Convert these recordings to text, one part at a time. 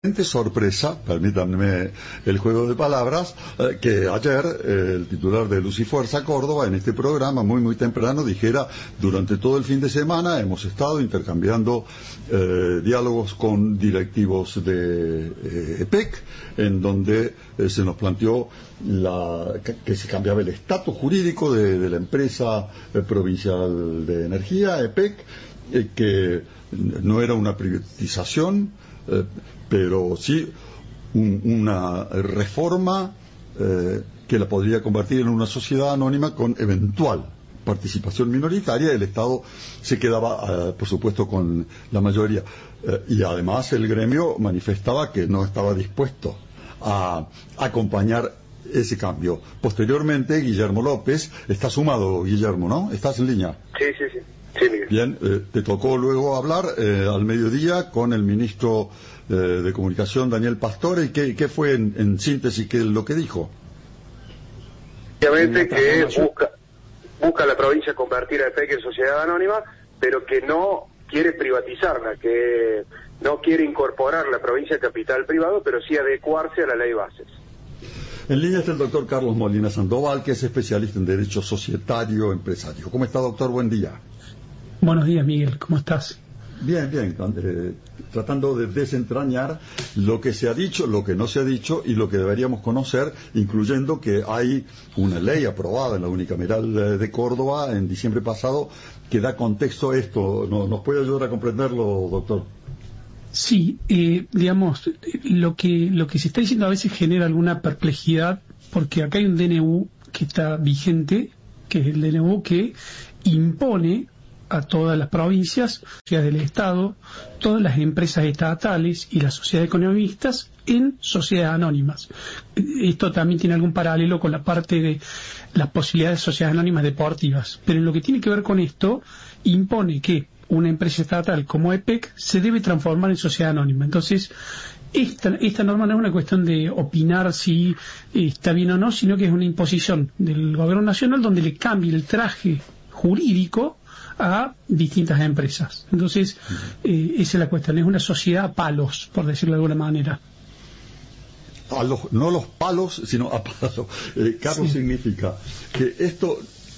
Sorpresa, permítanme el juego de palabras, que ayer el titular de Luz y Fuerza Córdoba en este programa muy temprano dijera: durante todo el fin de semana hemos estado intercambiando diálogos con directivos de EPEC, en donde se nos planteó que se cambiaba el estatus jurídico de la empresa provincial de energía, EPEC, que no era una privatización, pero sí una reforma que la podría convertir en una sociedad anónima con eventual participación minoritaria. El Estado se quedaba, por supuesto, con la mayoría. Y además el gremio manifestaba que no estaba dispuesto a acompañar ese cambio. Posteriormente, Guillermo López, está sumado, Guillermo, ¿no? ¿Estás en línea? Sí, Miguel. Bien, te tocó luego hablar al mediodía con el ministro de Comunicación, Daniel Pastore. ¿Y qué fue en síntesis lo que dijo? Obviamente que busca la provincia convertir a EPEC en sociedad anónima, pero que no quiere privatizarla, que no quiere incorporar la provincia a capital privado, pero sí adecuarse a la ley bases. En línea está el doctor Carlos Molina Sandoval, que es especialista en Derecho Societario Empresario. ¿Cómo está, doctor? Buen día. Buenos días, Miguel. ¿Cómo estás? Bien. Tratando de desentrañar lo que se ha dicho, lo que no se ha dicho y lo que deberíamos conocer, incluyendo que hay una ley aprobada en la unicameral de Córdoba en diciembre pasado que da contexto a esto. ¿Nos puede ayudar a comprenderlo, doctor? Sí, digamos, lo que se está diciendo a veces genera alguna perplejidad, porque acá hay un DNU que está vigente, que es el DNU que impone a todas las provincias, ciudades del Estado, todas las empresas estatales y las sociedades economistas en sociedades anónimas. Esto también tiene algún paralelo con la parte de las posibilidades de sociedades anónimas deportivas, pero en lo que tiene que ver con esto, impone que una empresa estatal como EPEC se debe transformar en sociedad anónima. Entonces, esta norma no es una cuestión de opinar si está bien o no, sino que es una imposición del gobierno nacional donde le cambie el traje jurídico a distintas empresas. Entonces, esa es la cuestión, es una sociedad a palos, por decirlo de alguna manera. No los palos, sino a palos. Carlos, sí. Significa que esto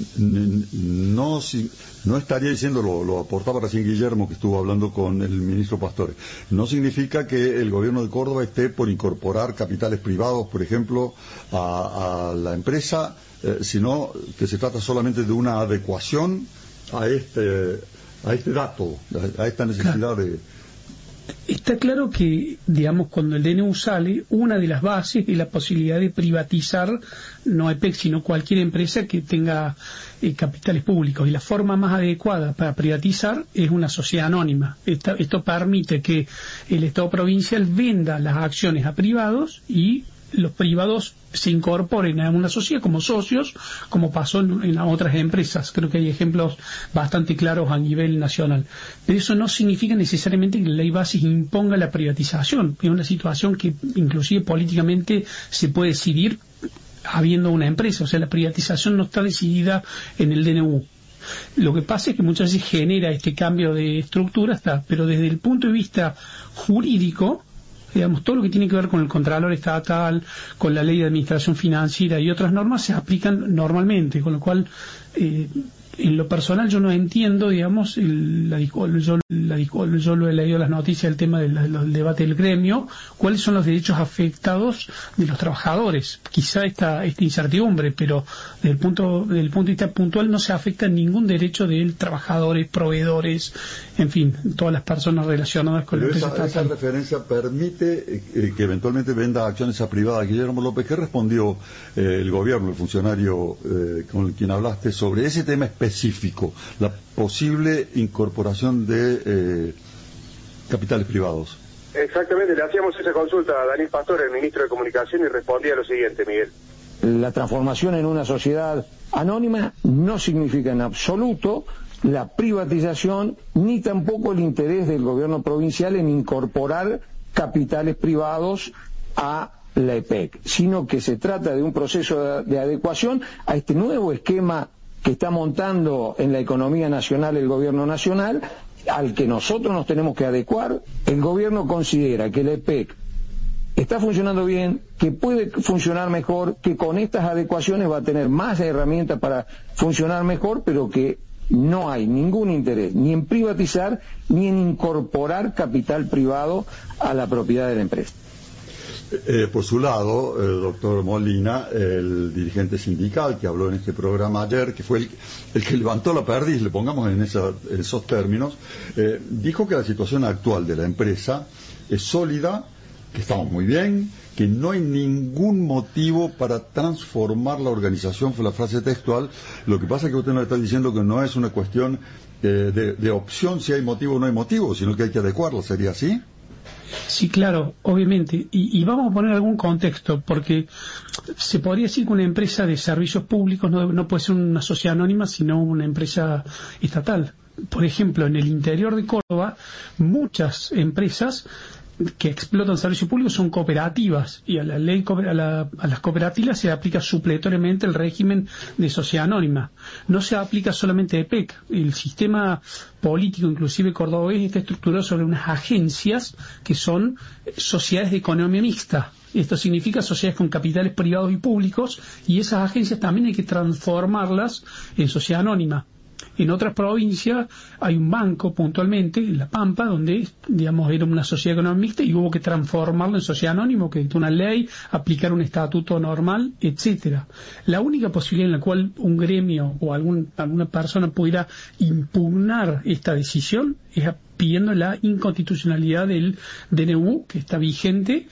no estaría diciendo, lo aportaba recién Guillermo, que estuvo hablando con el ministro Pastore, no significa que el gobierno de Córdoba esté por incorporar capitales privados, por ejemplo, a la empresa, sino que se trata solamente de una adecuación a este dato, a esta necesidad. Claro. Está claro que, digamos, cuando el DNU sale, una de las bases es la posibilidad de privatizar, no EPEC, sino cualquier empresa que tenga capitales públicos. Y la forma más adecuada para privatizar es una sociedad anónima. Esto permite que el Estado provincial venda las acciones a privados y los privados se incorporen a una sociedad como socios, como pasó en otras empresas. Creo que hay ejemplos bastante claros a nivel nacional. Pero eso no significa necesariamente que la ley bases imponga la privatización. Es una situación que inclusive políticamente se puede decidir habiendo una empresa. O sea, la privatización no está decidida en el DNU. Lo que pasa es que muchas veces genera este cambio de estructura, pero desde el punto de vista jurídico, digamos, todo lo que tiene que ver con el Contralor Estatal, con la Ley de Administración Financiera y otras normas se aplican normalmente, con lo cual, en lo personal yo no entiendo, digamos, yo lo he leído las noticias del tema del debate del gremio, cuáles son los derechos afectados de los trabajadores. Quizá esta incertidumbre, pero desde el punto de vista puntual no se afecta ningún derecho de trabajadores, proveedores, en fin, todas las personas relacionadas con la empresa estatal. Esa referencia permite que eventualmente venda acciones a privadas. Guillermo López, ¿qué respondió el gobierno, el funcionario con quien hablaste sobre ese tema específico, la posible incorporación de capitales privados? Exactamente, le hacíamos esa consulta a Daniel Pastore, el ministro de Comunicación, y respondía lo siguiente, Miguel. La transformación en una sociedad anónima no significa en absoluto la privatización ni tampoco el interés del gobierno provincial en incorporar capitales privados a la EPEC, sino que se trata de un proceso de adecuación a este nuevo esquema que está montando en la economía nacional el gobierno nacional, al que nosotros nos tenemos que adecuar. El gobierno considera que la EPEC está funcionando bien, que puede funcionar mejor, que con estas adecuaciones va a tener más herramientas para funcionar mejor, pero que no hay ningún interés ni en privatizar ni en incorporar capital privado a la propiedad de la empresa. Por su lado, el doctor Molina, el dirigente sindical que habló en este programa ayer, que fue el que levantó la perdiz, le pongamos en esos términos, dijo que la situación actual de la empresa es sólida, que estamos muy bien, que no hay ningún motivo para transformar la organización, fue la frase textual. Lo que pasa es que usted nos está diciendo que no es una cuestión de opción si hay motivo o no hay motivo, sino que hay que adecuarla, ¿sería así? Sí, claro, obviamente. Y vamos a poner algún contexto, porque se podría decir que una empresa de servicios públicos no puede ser una sociedad anónima, sino una empresa estatal. Por ejemplo, en el interior de Córdoba, muchas empresas que explotan servicios públicos son cooperativas, y a la ley a las cooperativas se aplica supletoriamente el régimen de sociedad anónima. No se aplica solamente de EPEC. El sistema político, inclusive cordobés, está estructurado sobre unas agencias que son sociedades de economía mixta. Esto significa sociedades con capitales privados y públicos, y esas agencias también hay que transformarlas en sociedad anónima. En otras provincias hay un banco puntualmente, en La Pampa, donde, digamos, era una sociedad económica mixta y hubo que transformarlo en sociedad anónima, que dictó una ley, aplicar un estatuto normal, etcétera. La única posibilidad en la cual un gremio o alguna persona pudiera impugnar esta decisión es pidiendo la inconstitucionalidad del DNU, que está vigente,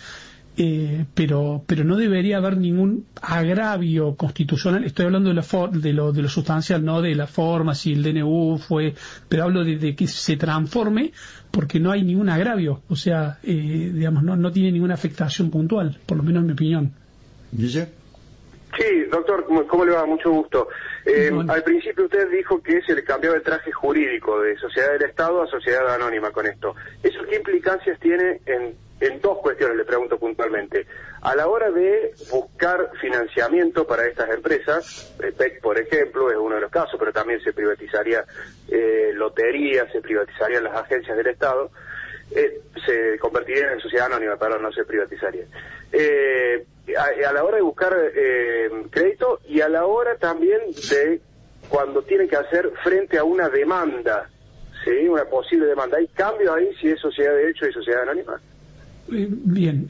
pero no debería haber ningún agravio constitucional. Estoy hablando de lo sustancial, no de la forma, si el DNU fue, pero hablo de que se transforme, porque no hay ningún agravio, o sea, digamos, no tiene ninguna afectación puntual, por lo menos en mi opinión. ¿Guille? Sí, doctor, ¿cómo le va? Mucho gusto. Bueno. Al principio usted dijo que se le cambiaba el traje jurídico de sociedad del Estado a sociedad anónima con esto. ¿Eso qué implicancias tiene en dos cuestiones, le pregunto puntualmente? A la hora de buscar financiamiento para estas empresas, PEC, por ejemplo, es uno de los casos, pero también se privatizaría loterías, se privatizarían las agencias del Estado, se convertirían en sociedad anónima, pero no se privatizaría. A la hora de buscar crédito y a la hora también de cuando tienen que hacer frente a una demanda, ¿sí? Una posible demanda. ¿Hay cambios ahí si es sociedad de hecho y sociedad anónima? Bien,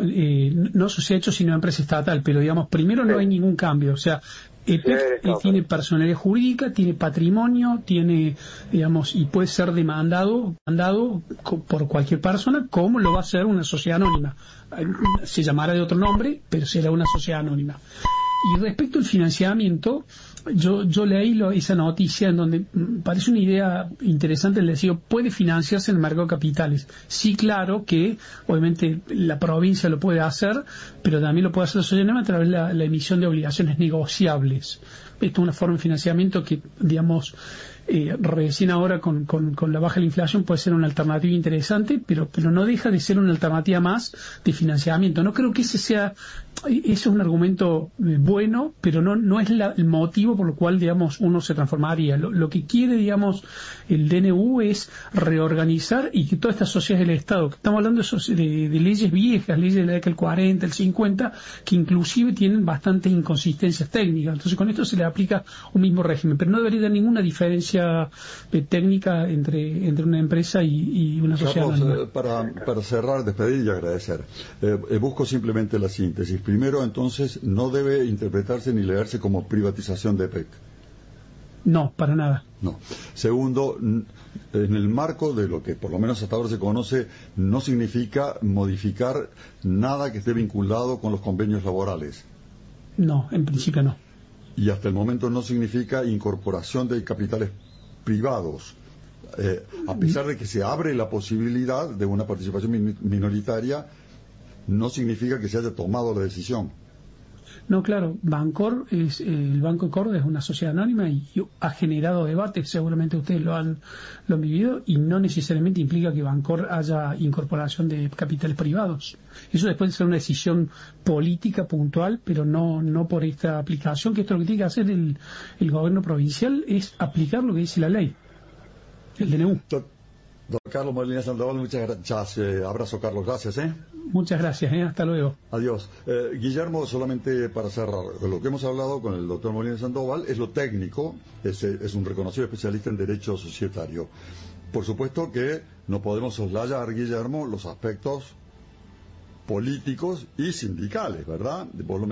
no sociedad de hecho sino empresa estatal, pero digamos, primero no hay ningún cambio, o sea, EPEC tiene personalidad jurídica, tiene patrimonio, tiene, digamos, y puede ser demandado por cualquier persona, como lo va a hacer una sociedad anónima. Se llamará de otro nombre, pero será una sociedad anónima. Y respecto al financiamiento, yo leí esa noticia en donde parece una idea interesante. Le decía, puede financiarse en el mercado de capitales. Sí, claro que obviamente la provincia lo puede hacer, pero también lo puede hacer la sociedad anónima a través de la emisión de obligaciones negociables. Esto es una forma de financiamiento que, digamos, recién ahora con la baja de la inflación puede ser una alternativa interesante, pero no deja de ser una alternativa más de financiamiento. No creo que eso es un argumento bueno, pero no es el motivo por el cual, digamos, uno se transformaría. Lo que quiere, digamos, el DNU es reorganizar y que todas estas sociedades del Estado, que estamos hablando de leyes viejas, leyes de la década del 40, el 50, que inclusive tienen bastantes inconsistencias técnicas. Entonces con esto se le aplica un mismo régimen, pero no debería haber ninguna diferencia técnica entre una empresa y una sociedad anónima. Para cerrar, despedir y agradecer, busco simplemente la síntesis. Primero, entonces, no debe interpretarse ni leerse como privatización de EPEC. No, para nada. No. Segundo, en el marco de lo que por lo menos hasta ahora se conoce, no significa modificar nada que esté vinculado con los convenios laborales. No, en principio no. Y hasta el momento no significa incorporación de capitales privados, a pesar de que se abre la posibilidad de una participación minoritaria, no significa que se haya tomado la decisión. No, claro, Bancor el Banco de Córdoba es una sociedad anónima y ha generado debate, seguramente ustedes lo han vivido, y no necesariamente implica que Bancor haya incorporación de capitales privados. Eso después de ser una decisión política puntual, pero no por esta aplicación, que esto lo que tiene que hacer el gobierno provincial es aplicar lo que dice la ley, el DNU. Don Carlos Molina Sandoval, muchas gracias. Abrazo, Carlos, gracias. Muchas gracias, hasta luego. Adiós. Guillermo, solamente para cerrar, lo que hemos hablado con el doctor Molina Sandoval es lo técnico, es un reconocido especialista en derecho societario. Por supuesto que no podemos soslayar, Guillermo, los aspectos políticos y sindicales, ¿verdad?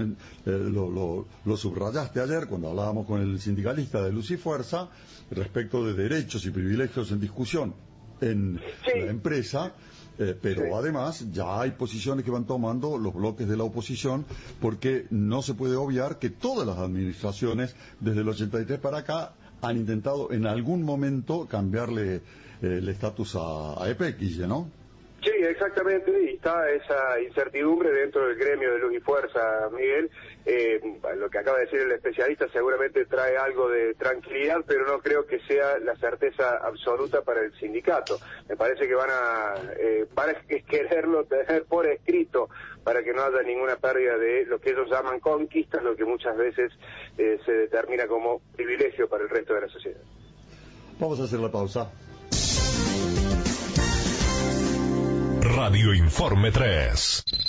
Lo subrayaste ayer cuando hablábamos con el sindicalista de Luz y Fuerza respecto de derechos y privilegios en discusión en la empresa, pero además ya hay posiciones que van tomando los bloques de la oposición, porque no se puede obviar que todas las administraciones desde el 83 para acá han intentado en algún momento cambiarle el estatus a EPEC, ¿no? Sí, exactamente, y está esa incertidumbre dentro del gremio de Luz y Fuerza, Miguel. Lo que acaba de decir el especialista seguramente trae algo de tranquilidad, pero no creo que sea la certeza absoluta para el sindicato. Me parece que van a quererlo tener por escrito para que no haya ninguna pérdida de lo que ellos llaman conquistas, lo que muchas veces se determina como privilegio para el resto de la sociedad. Vamos a hacer la pausa. Radio Informe 3.